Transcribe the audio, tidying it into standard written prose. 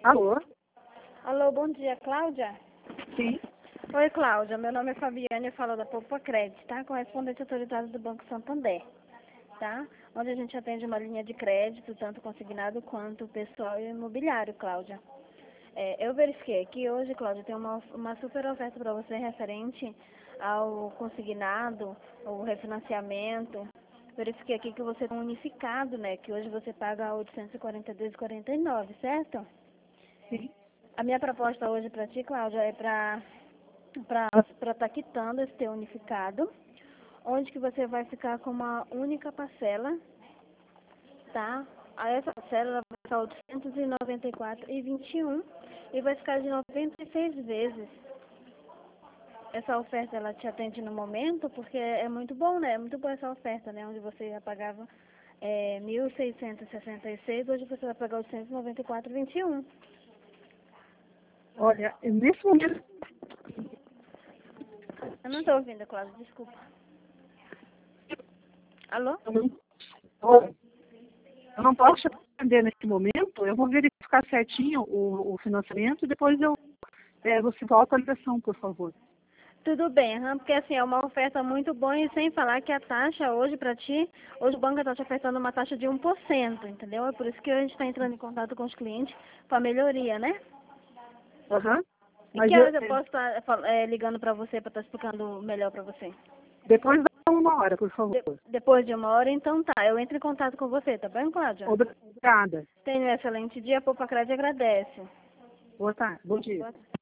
Alô? Alô, bom dia, Cláudia? Sim. Oi, Cláudia, meu nome é Fabiane, eu falo da Poupa Crédito, tá? Correspondente autorizado do Banco Santander, tá? Onde a gente atende uma linha de crédito, tanto consignado quanto pessoal e imobiliário, Cláudia. Eu verifiquei aqui hoje, Cláudia, tem uma super oferta para você referente ao consignado, o refinanciamento. Verifiquei aqui que você tem um unificado, né? Que hoje você paga 842,49, certo? Sim. A minha proposta hoje para ti, Cláudia, é para estar quitando esse teu unificado, onde que você vai ficar com uma única parcela, tá? Aí essa parcela ela vai ficar 894,21 e vai ficar de 96 vezes. Essa oferta ela te atende no momento, porque é muito bom, né? É muito boa essa oferta, né? Onde você já pagava 1.666, hoje você vai pagar 894,21. Olha, nesse momento, Eu não estou ouvindo, Cláudia, desculpa. Alô? eu não posso te atender nesse momento. Eu vou verificar certinho o financiamento e depois você volta a ligação, por favor. Tudo bem, porque assim, é uma oferta muito boa e sem falar que a taxa hoje para ti, hoje o banco está te ofertando uma taxa de 1%, entendeu? É por isso que a gente está entrando em contato com os clientes para melhoria, né? Aham. E Mas que horas eu posso estar ligando para você para estar explicando melhor para você? depois dá uma hora, por favor. Depois de uma hora, então tá. Eu entro em contato com você, tá bem, Cláudia? Obrigada. Tenha um excelente dia, a Poupa Crédito agradece. Boa tarde. Bom dia. Boa tarde.